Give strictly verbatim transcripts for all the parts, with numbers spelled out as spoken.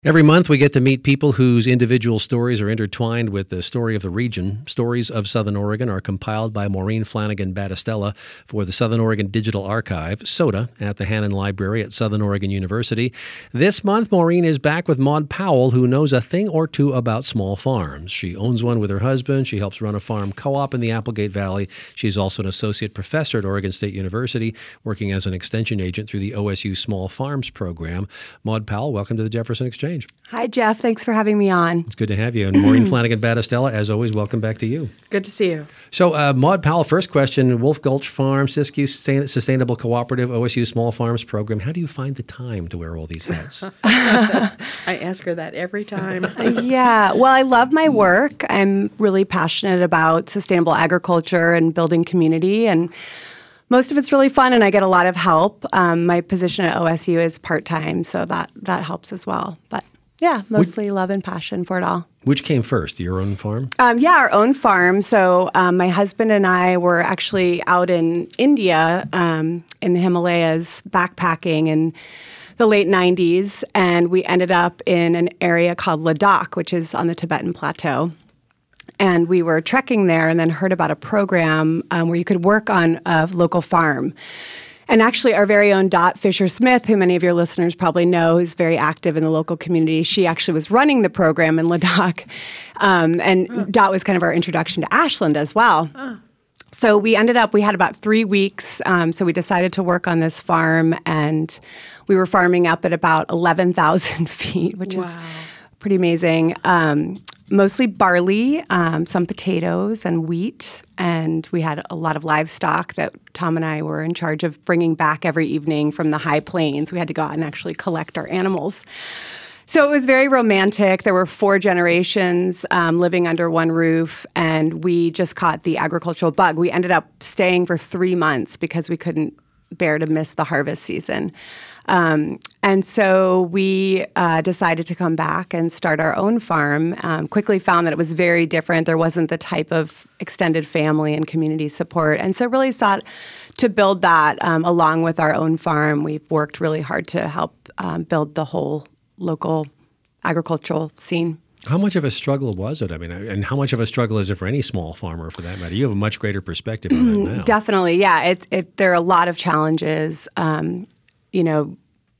Every month, we get to meet people whose individual stories are intertwined with the story of the region. Stories of Southern Oregon are compiled by Maureen Flanagan Battistella for the Southern Oregon Digital Archive, SODA, at the Hannon Library at Southern Oregon University. This month, Maureen is back with Maud Powell, who knows a thing or two about small farms. She owns one with her husband. She helps run a farm co-op in the Applegate Valley. She's also an associate professor at Oregon State University, working as an extension agent through the O S U Small Farms program. Maud Powell, welcome to the Jefferson Exchange. Hi, Jeff. Thanks for having me on. It's good to have you. And Maureen Flanagan Battistella, as always, welcome back to you. Good to see you. So, uh, Maud Powell, first question, Wolf Gulch Farm, Siskiyou Sustainable Cooperative, O S U Small Farms Program. How do you find the time to wear all these hats? I ask her that every time. Yeah. Well, I love my work. I'm really passionate about sustainable agriculture and building community, and most of it's really fun, and I get a lot of help. Um, my position at O S U is part-time, so that, that helps as well. But yeah, mostly Which, love and passion for it all. Which came first, your own farm? Um, yeah, our own farm. So um, my husband and I were actually out in India, um, in the Himalayas, backpacking in the late nineties, and we ended up in an area called Ladakh, which is on the Tibetan Plateau. And we were trekking there and then heard about a program um, where you could work on a local farm. And actually, our very own Dot Fisher-Smith, who many of your listeners probably know, is very active in the local community, she actually was running the program in Ladakh. Um, and oh. Dot was kind of our introduction to Ashland as well. Oh. So we ended up, we had about three weeks, um, so we decided to work on this farm, and we were farming up at about eleven thousand feet, which wow. is pretty amazing. Um, mostly barley, um, some potatoes and wheat, and we had a lot of livestock that Tom and I were in charge of bringing back every evening from the high plains. We had to go out and actually collect our animals. So it was very romantic. There were four generations um, living under one roof, and we just caught the agricultural bug. We ended up staying for three months because we couldn't bear to miss the harvest season. Um, and so we uh, decided to come back and start our own farm. Um, quickly found that it was very different. There wasn't the type of extended family and community support. And so really sought to build that um, along with our own farm. We've worked really hard to help um, build the whole local agricultural scene. How much of a struggle was it? I mean, and how much of a struggle is it for any small farmer, for that matter? You have a much greater perspective on it now. Definitely, yeah. It, it, there are a lot of challenges. Um, you know,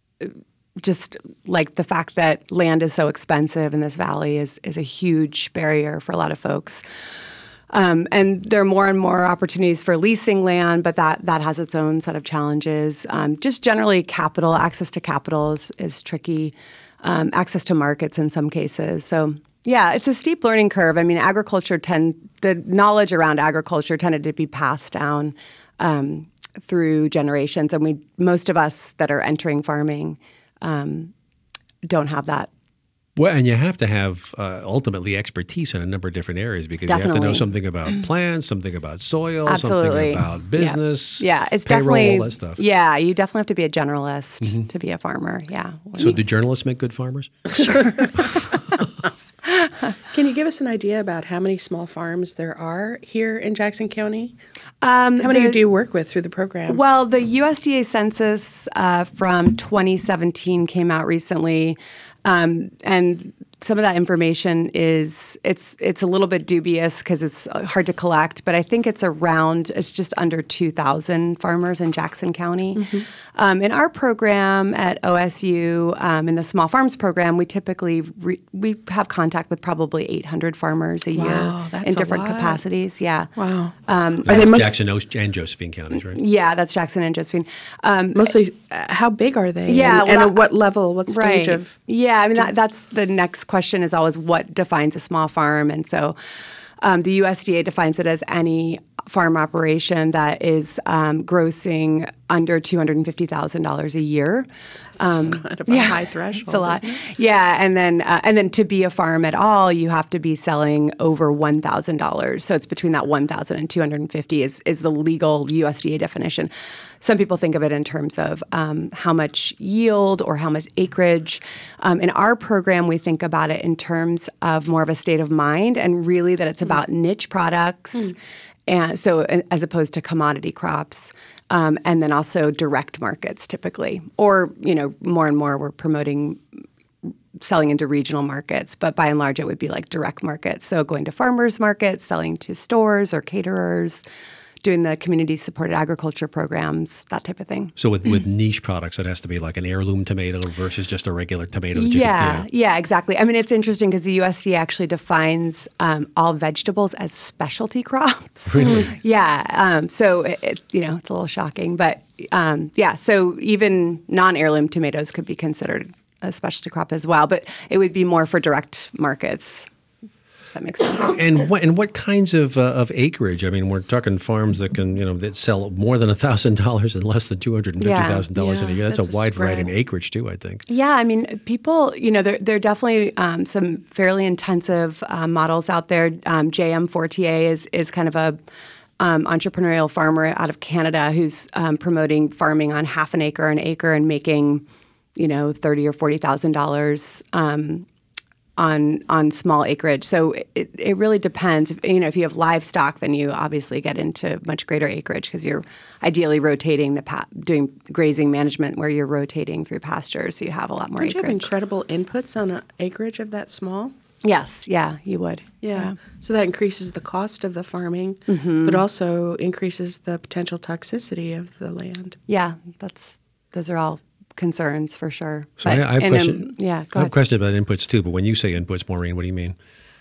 just like the fact that land is so expensive in this valley is is a huge barrier for a lot of folks. Um, and there are more and more opportunities for leasing land, but that that has its own set of challenges. Um, just generally, capital, access to capital is, is tricky. Um, access to markets in some cases. So yeah, it's a steep learning curve. I mean, agriculture tend the knowledge around agriculture tended to be passed down um, through generations, and we most of us that are entering farming um, don't have that. Well, and you have to have uh, ultimately expertise in a number of different areas because definitely. You have to know something about plants, something about soil, Absolutely. something about business, yeah, yeah it's payroll, definitely all that stuff. Yeah, you definitely have to be a generalist mm-hmm. to be a farmer. Yeah. So, do journalists make good farmers? Sure. Can you give us an idea about how many small farms there are here in Jackson County? Um, how many the, do you work with through the program? Well, the U S D A census uh, from twenty seventeen came out recently, um, and some of that information is it's it's a little bit dubious because it's hard to collect, but I think it's around it's just under two thousand farmers in Jackson County. Mm-hmm. Um, in our program at O S U, um, in the Small Farms program, we typically re- we have contact with probably eight hundred farmers a wow, year that's in a different lot. capacities. Yeah. Wow. Um, that's most, Jackson and Josephine counties, right? Yeah, that's Jackson and Josephine. Um, Mostly, uh, how big are they? Yeah, and, well, and at what level? What stage right. of? Yeah, I mean that, that's the next question is always what defines a small farm, and so um, the U S D A defines it as any farm operation that is um, grossing under two hundred fifty thousand dollars a year. That's um, kind of a yeah, high threshold. It's a lot. It? Yeah, and then uh, and then to be a farm at all, you have to be selling over one thousand dollars. So it's between that one thousand and two hundred fifty is is the legal U S D A definition. Some people think of it in terms of um, how much yield or how much acreage. Um, in our program, we think about it in terms of more of a state of mind, and really that it's mm. about niche products. Mm. And so as opposed to commodity crops, um, and then also direct markets typically. Or, you know, more and more we're promoting selling into regional markets, but by and large, it would be like direct markets. So going to farmers markets, selling to stores or caterers, doing the community-supported agriculture programs, that type of thing. So with, with niche products, it has to be like an heirloom tomato versus just a regular tomato. That you Yeah, can, yeah, yeah, exactly. I mean, it's interesting because the U S D A actually defines um, all vegetables as specialty crops. Really? Yeah. Um, so, it, it, you know, it's a little shocking. But, um, yeah, so even non-heirloom tomatoes could be considered a specialty crop as well. But it would be more for direct markets. That makes sense. And what and what kinds of uh, of acreage? I mean, we're talking farms that can you know that sell more than a thousand dollars and less than two hundred and fifty thousand Yeah. dollars in a Yeah, year. That's, that's a a wide spread. variety in acreage too, I think. Yeah, I mean, people, you know, there, there are definitely um, some fairly intensive uh, models out there. Um, J M Fortier is is kind of a um, entrepreneurial farmer out of Canada who's um, promoting farming on half an acre, an acre, and making, you know, thirty or forty thousand dollars. Um, on on small acreage. So it, it really depends. If, you know, if you have livestock, then you obviously get into much greater acreage because you're ideally rotating the pa- doing grazing management where you're rotating through pastures. So you have a lot more Don't you have acreage. incredible inputs on an acreage of that small? Yes, yeah, you would. Yeah. So that increases the cost of the farming, Mm-hmm. but also increases the potential toxicity of the land. Yeah, that's those are all concerns for sure. So I, I have a and, um, question. yeah, go I have a ahead. question about inputs too. But when you say inputs, Maureen, what do you mean?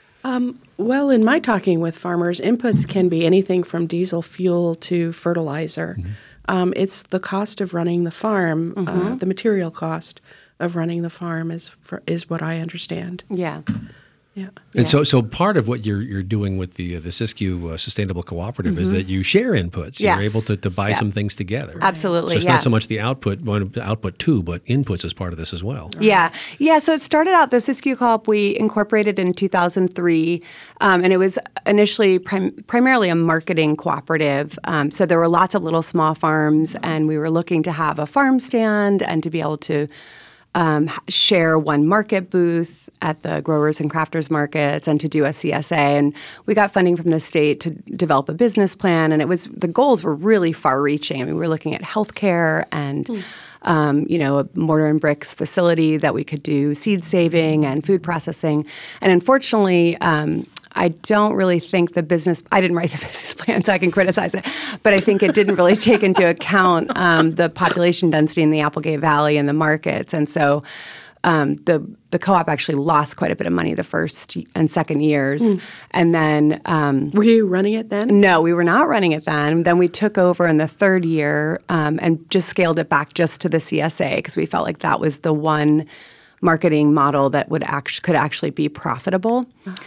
Well, in my talking with farmers, inputs can be anything from diesel fuel to fertilizer. Mm-hmm. Um, it's the cost of running the farm, Mm-hmm. uh, the material cost of running the farm is for, is what I understand. Yeah. Yeah. And Yeah. so, so part of what you're you're doing with the uh, the Siskiyou uh, Sustainable Cooperative is that you share inputs. Mm-hmm. Yes. You're able to, to buy Yeah. some things together. Absolutely, So it's yeah. not so much the output, one output too, but inputs as part of this as well. Yeah, yeah. So it started out the Siskiyou Co-op we incorporated in two thousand three, um, and it was initially prim- primarily a marketing cooperative. Um, so there were lots of little small farms, and we were looking to have a farm stand and to be able to um, h- share one market booth at the growers and crafters markets and to do a C S A. And we got funding from the state to develop a business plan. And it was the goals were really far reaching. I mean, we were looking at healthcare and um, you know, a mortar and bricks facility that we could do seed saving and food processing. And unfortunately, um, I don't really think the business, I didn't write the business plan, so I can criticize it, but I think it didn't really take into account um, the population density in the Applegate Valley and the markets. And so um, the the co-op actually lost quite a bit of money the first and second years. And then um, Were you running it then? no, we were not running it then. Then we took over in the third year um, and just scaled it back just to the C S A because we felt like that was the one marketing model that would act- could actually be profitable.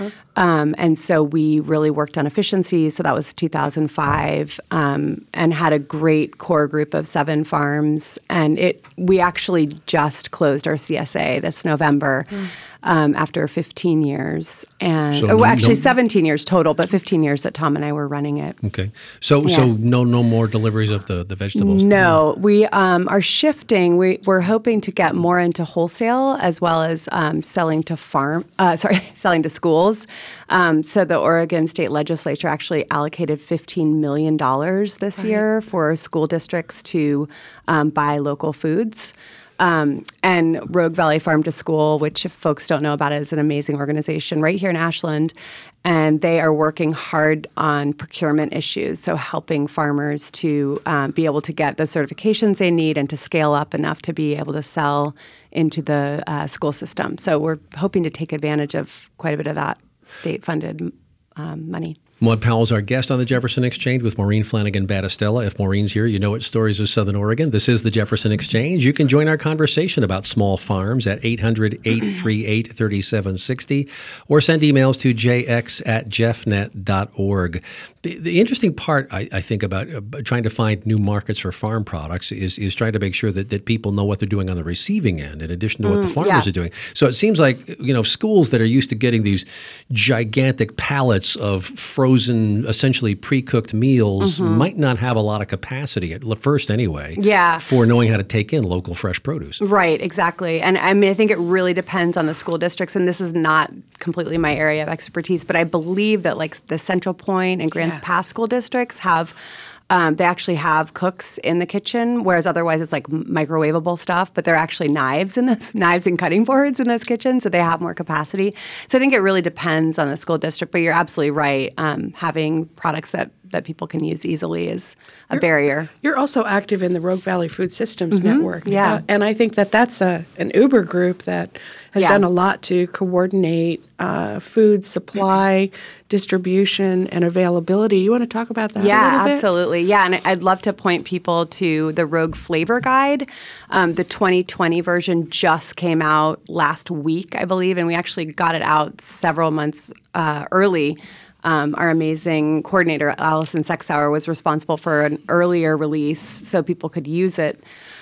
Um, and so we really worked on efficiencies. So that was two thousand five, um, and had a great core group of seven farms. And it we actually just closed our C S A this November um, after fifteen years. And So oh, no- actually no- seventeen years total, but fifteen years that Tom and I were running it. Okay. So Yeah. so no no more deliveries of the, the vegetables? No, we um, are shifting. We, we're hoping to get more into wholesale as well as um, selling to farm. Uh, sorry, selling to schools. Um, so the Oregon State Legislature actually allocated fifteen million dollars this year for school districts to um, buy local foods. Um, and Rogue Valley Farm to School, which if folks don't know about it, is an amazing organization right here in Ashland. And they are working hard on procurement issues, so helping farmers to um, be able to get the certifications they need and to scale up enough to be able to sell into the uh, school system. So we're hoping to take advantage of quite a bit of that state-funded um, money. Maud Powell's our guest on the Jefferson Exchange with Maureen Flanagan Battistella. If Maureen's here, you know it's Stories of Southern Oregon. This is the Jefferson Exchange. You can join our conversation about small farms at eight hundred, eight three eight, three seven six zero or send emails to j x at jeffnet dot org. The, the interesting part, I, I think, about uh, trying to find new markets for farm products is, is trying to make sure that, that people know what they're doing on the receiving end in addition to what the farmers yeah. are doing. So it seems like, you know, schools that are used to getting these gigantic pallets of frozen, essentially pre-cooked meals might not have a lot of capacity, at first anyway, Yeah. for knowing how to take in local fresh produce. Right, exactly. And I mean, I think it really depends on the school districts, and this is not completely my area of expertise, but I believe that like the Central Point and Grants Yes. Pass school districts have Um, they actually have cooks in the kitchen, whereas otherwise it's like microwavable stuff, but they're actually knives in this, knives and cutting boards in this kitchen, so they have more capacity. So I think it really depends on the school district, but you're absolutely right. Um, having products that, that people can use easily is a you're, barrier. You're also active in the Rogue Valley Food Systems mm-hmm. Network. Yeah. Uh, and I think that that's a, an Uber group that has yeah. done a lot to coordinate uh, food supply, distribution, and availability. You want to talk about that yeah, a little bit? Absolutely. Yeah, and I'd love to point people to the Rogue Flavor Guide. Um, the twenty twenty version just came out last week, I believe, and we actually got it out several months uh, early. Um, our amazing coordinator, Allison Sexauer, was responsible for an earlier release so people could use it.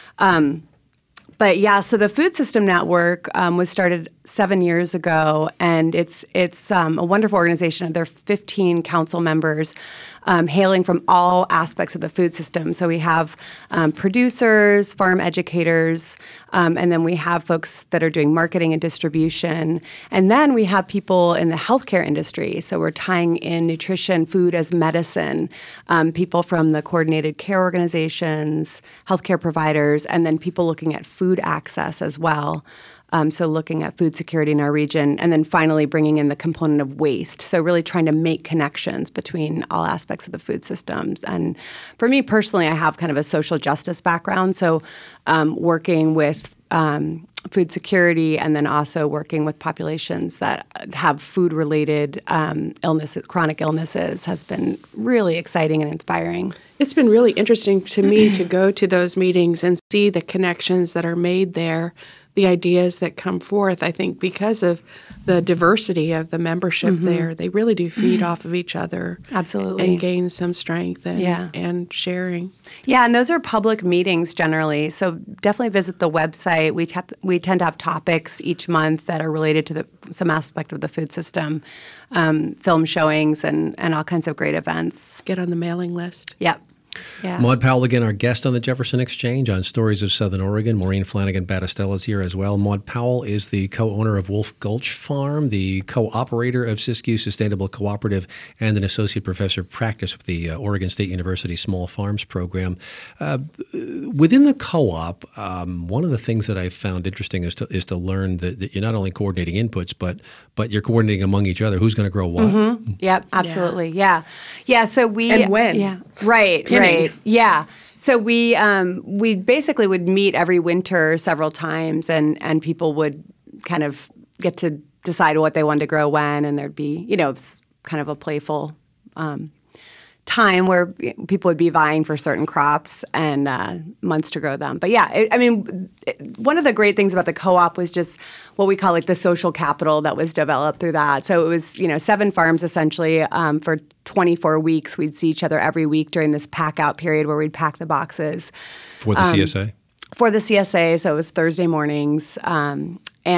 Um, But yeah, so the Food System Network um, was started seven years ago, and it's it's um, a wonderful organization. There are fifteen council members um, hailing from all aspects of the food system. So we have um, producers, farm educators, um, and then we have folks that are doing marketing and distribution. And then we have people in the healthcare industry. So we're tying in nutrition, food as medicine, um, people from the coordinated care organizations, healthcare providers, and then people looking at food access as well. Um, so looking at food security in our region, and then finally bringing in the component of waste. So really trying to make connections between all aspects of the food systems. And for me personally, I have kind of a social justice background. So um, working with um, food security and then also working with populations that have food-related um, illnesses, chronic illnesses, has been really exciting and inspiring. It's been really interesting to me to go to those meetings and see the connections that are made there, the ideas that come forth. I think because of the diversity of the membership mm-hmm. there, they really do feed off of each other. Absolutely. And gain some strength and, yeah. and sharing. Yeah, and those are public meetings generally. So definitely visit the website. We tap, we tend to have topics each month that are related to the, some aspect of the food system, um, film showings, and, and all kinds of great events. Get on the mailing list. Yep. Yeah. Maude Powell, again, our guest on the Jefferson Exchange on Stories of Southern Oregon. Maureen Flanagan Battistella is here as well. Maude Powell is the co-owner of Wolf Gulch Farm, the co-operator of Siskiyou Sustainable Cooperative, and an associate professor of practice with the uh, Oregon State University Small Farms Program. Uh, within the co-op, um, one of the things that I've found interesting is to, is to learn that, that you're not only coordinating inputs, but but you're coordinating among each other. Who's going to grow what? Mm-hmm. Yep, absolutely. Yeah. yeah. Yeah, so we... And when. Yeah, right. Right. Yeah. So we um, we basically would meet every winter several times, and, and people would kind of get to decide what they wanted to grow when, and there'd be, you know, kind of a playful um, time where people would be vying for certain crops and uh, months to grow them. But yeah, it, I mean, it, one of the great things about the co-op was just what we call like the social capital that was developed through that. So it was, you know, seven farms essentially um, for twenty-four weeks. We'd see each other every week during this pack out period where we'd pack the boxes. For the um, C S A? For the C S A, so it was Thursday mornings. Um,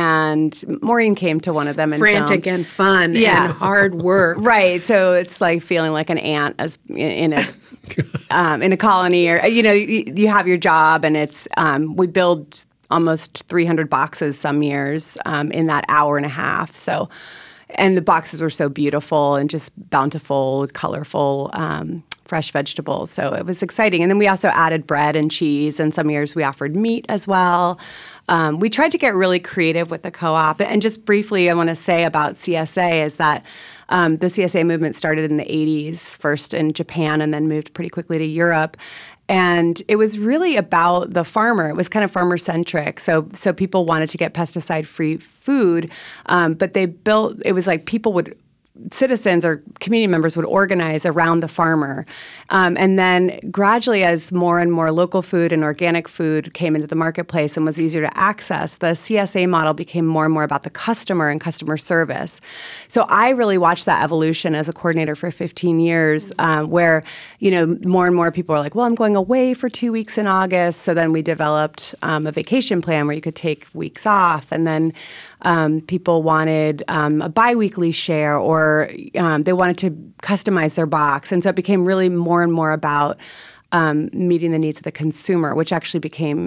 and Maureen came to one of them and frantic filmed. and fun yeah. and hard work. Right. So it's like feeling like an ant as in a um, in a colony, or you know, you, you have your job, and it's um, we build almost three hundred boxes some years um, in that hour and a half. So. And the boxes were so beautiful and just bountiful, colorful, um, fresh vegetables. So it was exciting. And then we also added bread and cheese, and some years we offered meat as well. Um, we tried to get really creative with the co-op. And just briefly, I want to say about C S A is that um, the C S A movement started in the eighties, first in Japan, and then moved pretty quickly to Europe. And it was really about the farmer. It was kind of farmer-centric. So so people wanted to get pesticide-free food, um, but they built, it was like people would, citizens or community members would organize around the farmer. Um, and then gradually, as more and more local food and organic food came into the marketplace and was easier to access, the C S A model became more and more about the customer and customer service. So I really watched that evolution as a coordinator for fifteen years, um, where, you know, more and more people were like, well, I'm going away for two weeks in August. So then we developed um, a vacation plan where you could take weeks off. And then um, people wanted um, a biweekly share, or um, they wanted to customize their box. And so it became really more and more about um, meeting the needs of the consumer, which actually became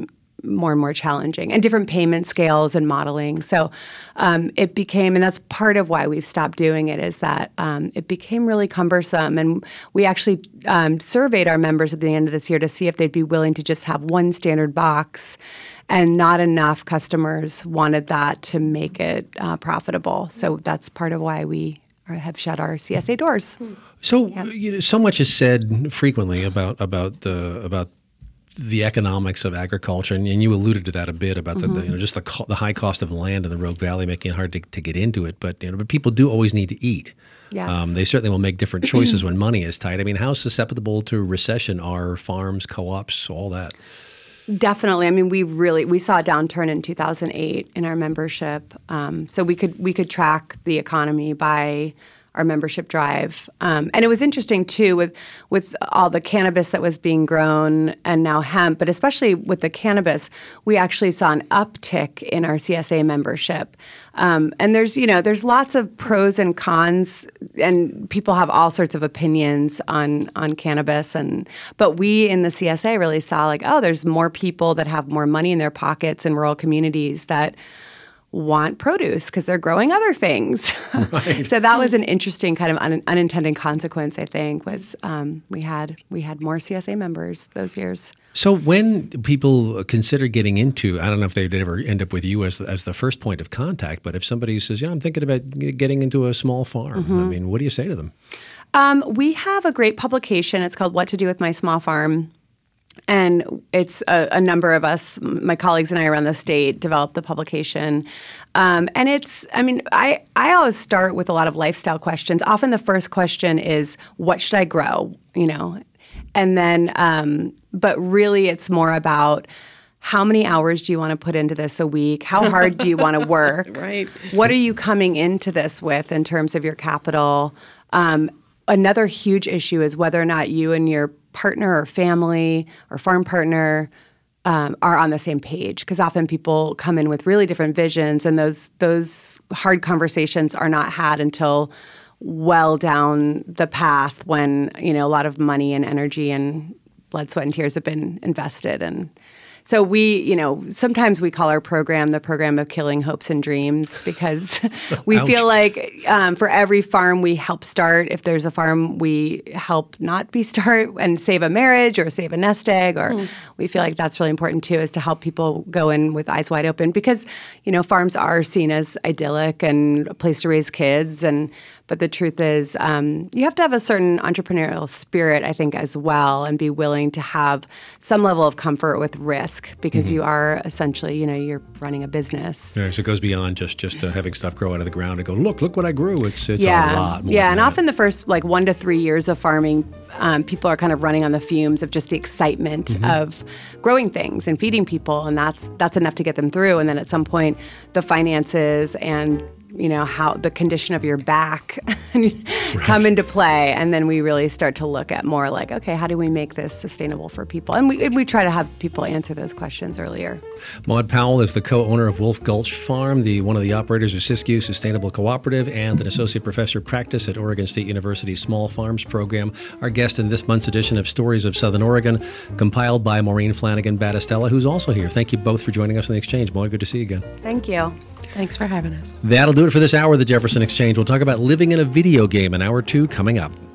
more and more challenging, and different payment scales and modeling. So um, it became, and that's part of why we've stopped doing it, is that um, it became really cumbersome. And we actually um, surveyed our members at the end of this year to see if they'd be willing to just have one standard box, and not enough customers wanted that to make it uh, profitable. So that's part of why we have shut our C S A doors. So, yeah. you know, so much is said frequently about about the about the economics of agriculture, and, and you alluded to that a bit about mm-hmm. the, the you know just the co- the high cost of land in the Rogue Valley, making it hard to, to get into it. But you know, but people do always need to eat. Yes. Um, they certainly will make different choices when money is tight. I mean, how susceptible to recession are farms, co-ops, all that? Definitely. I mean, we really we saw a downturn in two thousand eight in our membership. Um, so we could we could track the economy by our membership drive, um, and it was interesting too with with all the cannabis that was being grown and now hemp, but especially with the cannabis, we actually saw an uptick in our C S A membership. Um, and there's you know there's lots of pros and cons, and people have all sorts of opinions on on cannabis, and but we in the C S A really saw like, oh, there's more people that have more money in their pockets in rural communities that want produce because they're growing other things. Right. So that was an interesting kind of un- unintended consequence, I think, was um, we had we had more C S A members those years. So when people consider getting into, I don't know if they'd ever end up with you as as the first point of contact, but if somebody says, yeah, I'm thinking about getting into a small farm, mm-hmm. I mean, what do you say to them? Um, we have a great publication. It's called What to Do with My Small Farm. And it's a, a number of us, my colleagues and I around the state, developed the publication. Um, and it's, I mean, I, I always start with a lot of lifestyle questions. Often the first question is, what should I grow? You know, and then, um, but really it's more about how many hours do you want to put into this a week? How hard do you want to work? Right. What are you coming into this with in terms of your capital? Um, another huge issue is whether or not you and your partner or family or farm partner um, are on the same page, because often people come in with really different visions, and those those hard conversations are not had until well down the path when you know a lot of money and energy and blood, sweat, and tears have been invested. And so we, you know, sometimes we call our program the program of killing hopes and dreams, because we Ouch. feel like um, for every farm we help start, if there's a farm we help not be start and save a marriage or save a nest egg, or mm. we feel like that's really important too, is to help people go in with eyes wide open, because, you know, farms are seen as idyllic and a place to raise kids, and but the truth is, um, you have to have a certain entrepreneurial spirit, I think, as well, and be willing to have some level of comfort with risk, because mm-hmm. you are essentially, you know, you're running a business. Yeah, so it goes beyond just just uh, having stuff grow out of the ground and go, look, look what I grew. It's it's yeah. a lot more. Yeah, than and that. often the first like one to three years of farming, um, people are kind of running on the fumes of just the excitement mm-hmm. of growing things and feeding people, and that's that's enough to get them through. And then at some point, the finances and you know, how the condition of your back right. come into play. And then we really start to look at more like, okay, how do we make this sustainable for people? And we we try to have people answer those questions earlier. Maud Powell is the co-owner of Wolf Gulch Farm, the one of the operators of Siskiyou Sustainable Cooperative, and an associate professor of practice at Oregon State University's Small Farms program. Our guest in this month's edition of Stories of Southern Oregon, compiled by Maureen Flanagan Battistella, who's also here. Thank you both for joining us in the Exchange. Maud, good to see you again. Thank you. Thanks for having us. That'll do it for this hour of the Jefferson Exchange. We'll talk about living in a video game in hour two coming up.